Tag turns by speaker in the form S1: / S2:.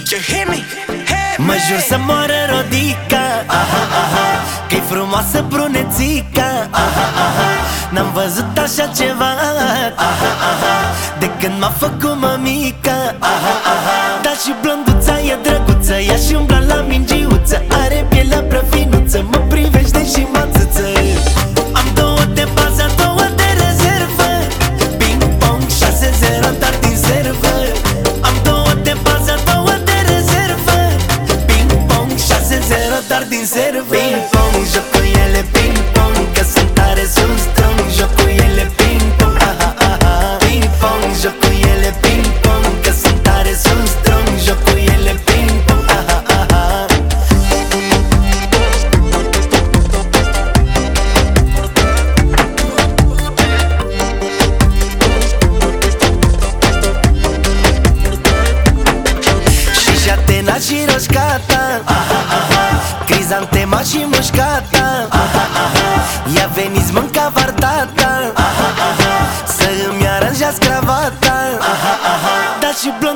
S1: You hear me? Hey,
S2: mă jur să moară Rodica, că-i frumoasă brunețica, n-am văzut așa ceva de când m-a făcut mămica. Dar și blonduța e drăguță, ea și umbla la mingiuță, are pielea prea finuță, mă privește și mă țâță. Am două de bază, două de rezervă, ping-pong 6-0, dar din servă. Am două de bază, două de rezervă, ping-pong 6-0, dar din servă. Ping-pong, joc cu ele ping-pong, că sunt tare, sunt strong. Joc cu ele ping-pong, ping-pong, joc cu ele ping-pong, că sunt tare, sunt strong. Joc cu ele ping-pong, și Jatena și Roșcata, Crizantema și Mușcata, ia veniți mânca vartata, să îmi aranjați cravata. Dar și